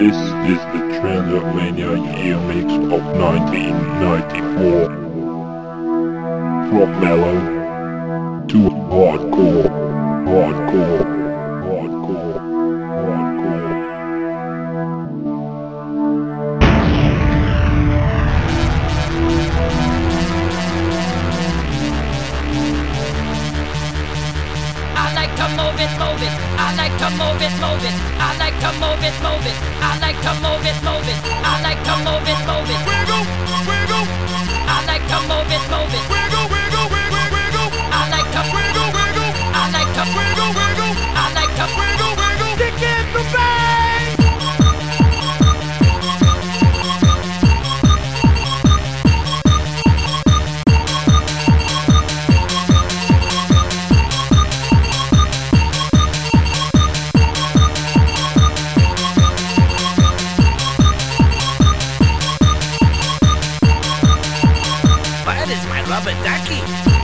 This is the Transylvania year mix of 1994. From mellow to hardcore, hardcore, hardcore, hardcore. I like to move it, move it. I like to move it, move it. I like to move it, move it. I like to move it, move it. I like to move it, move it. Wiggle, wiggle. I like to move it, move it. Wiggle, wiggle, wiggle, wiggle. I like to Wiggle, wiggle. I like to Wiggle, wiggle. I like to Wiggle, wiggle. Kick in the bang. Where is my rubber ducky?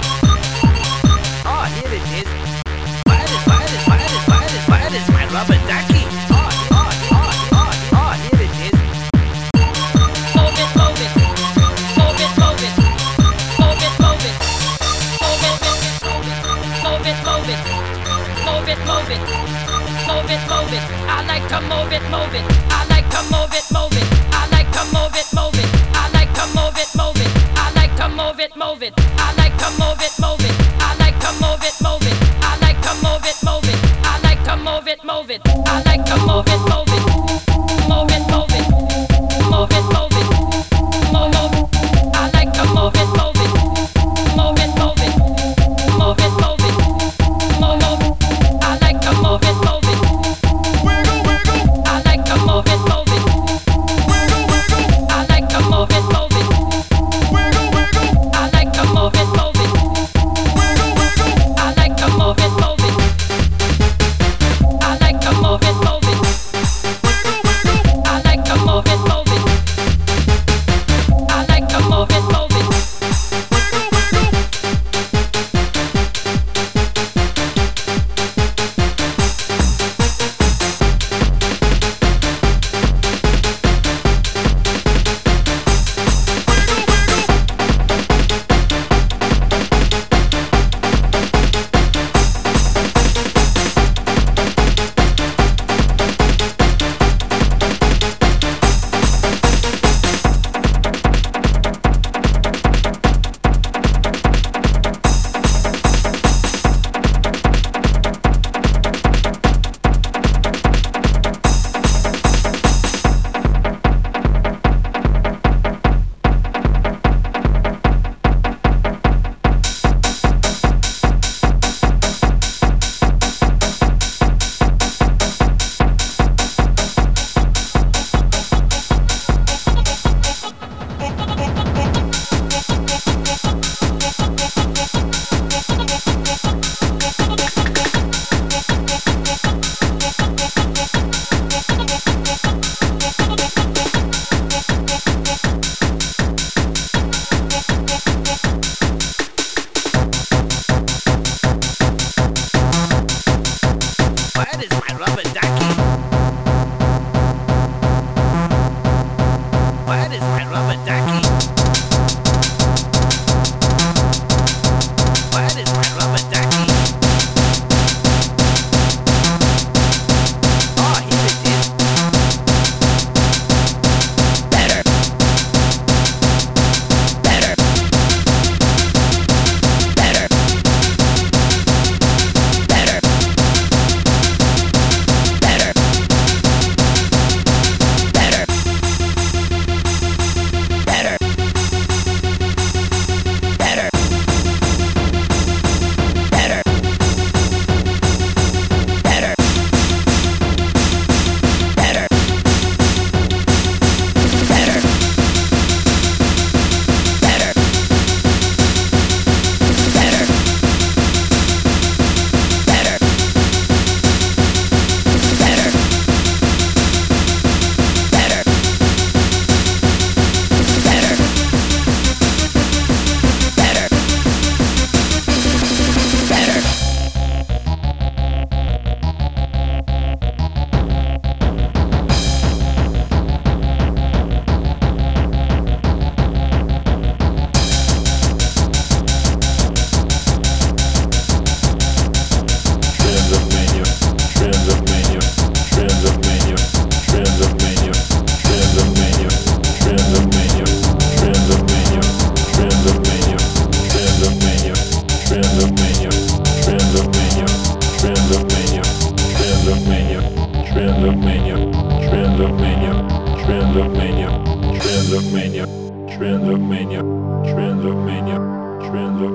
Oh, here it is. Where is my rubber ducky? Oh, here it is. move it, move it. Move it, move it. Move it, move it. Move it, move it, move it. Move it, move it. Move it, move it. I like to move it, move it. I like to move it, move it. I like to move it, move it. I like to move it, move it. I like to move it, move it. I like to move it, move it. I like to move it, move it. I like to move it, move it. I like to move it, move it. I like to move it, move it. Move it, move it. Move it, move it. Move it. I like to move it, move it. Move it, move it. Move it, move it. Move it. I like to move it, move it. Wiggle, wiggle. I like to move it, move it. Wiggle, wiggle. I like to move it, move it. Wiggle, wiggle. I like to move it, move it. Wiggle, wiggle. I like to move it, move it. I like to move it, move it.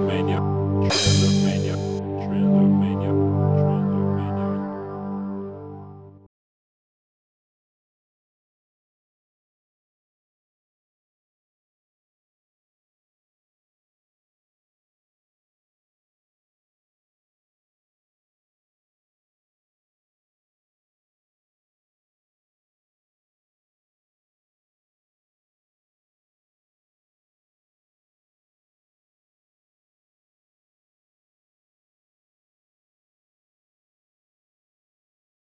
Transylvania, Transylvania, Transylvania.